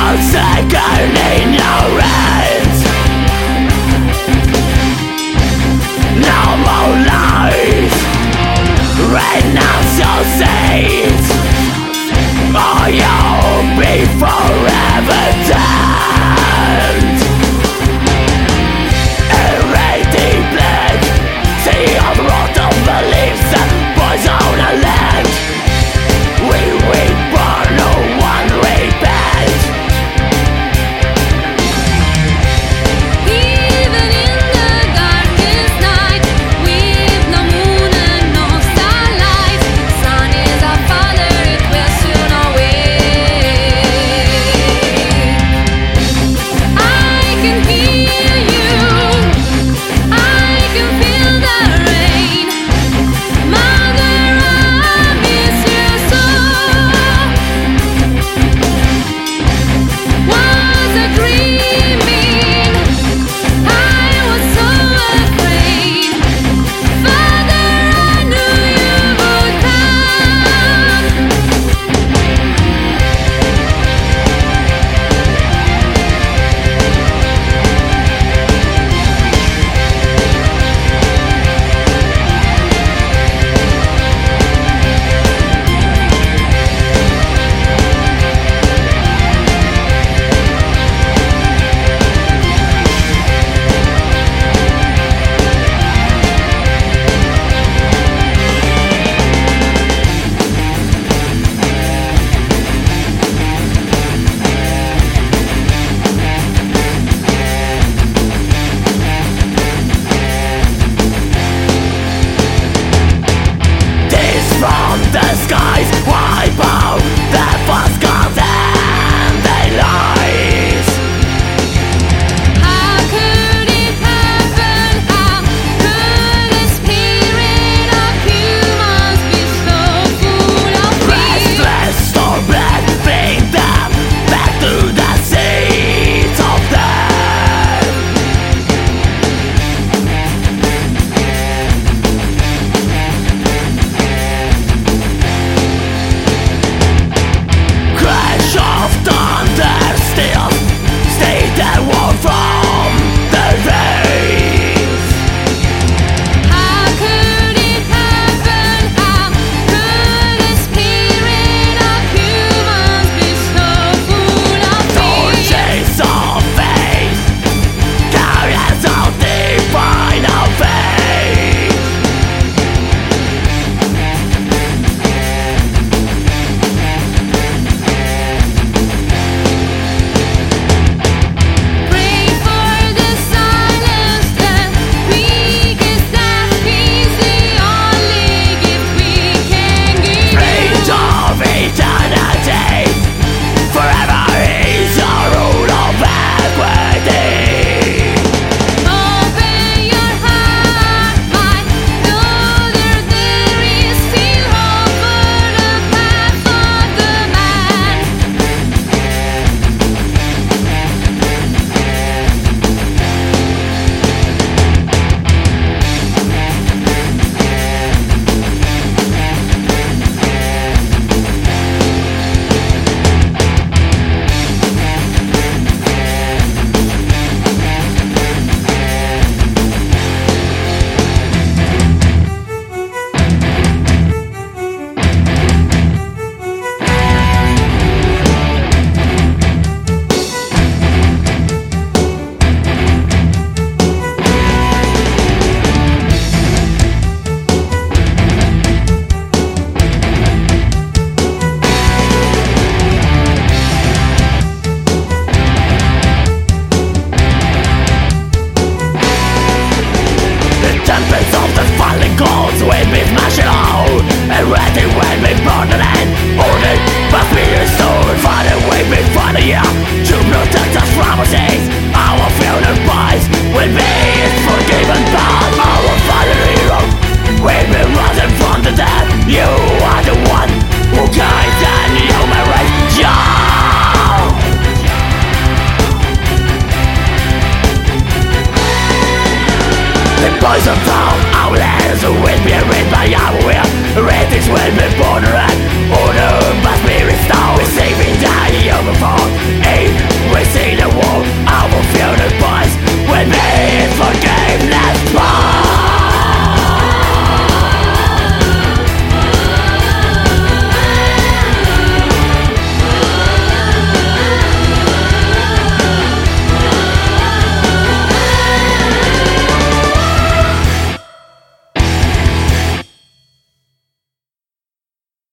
forsaken ignorance. No more lies, renounce your sins, or you'll be forever damned. Irradiated blood, see all the rot of beliefs and poison and land. We reborn, no one repent. Even in the darkest night, with no moon and no starlight, sun is our father, it will soon awake. I can hear you, I can feel the rain. Mother, I miss you so. Was I dreaming? I was so afraid. Father, I knew you would come. This from the skies, wipe out the false gods and their lies. How could it happen? How could the spirit of humans be so full of fear? Restless storm blood, bring them back to the seats of death. Crash of thunder, still stay the war from the veins. How could it happen? How could the spirit of humans be so full of fear? Torches of faith, carriers of divine faith. Pray for the silence, the weakest that is the only gift we can give. Praise of eternity, forever is your rule of equity. Open your heart, my daughter, there is still hope for the path of the man. The tempest of the fallen gods will be smashing out, and ready when we burn the land. Ordered by fear sword, Father will be fighting you to protect us from our sins. Our funeral price will be his forgiven blood. Our Father hero will be rising from the dead. You are the one who guides the human race. The poison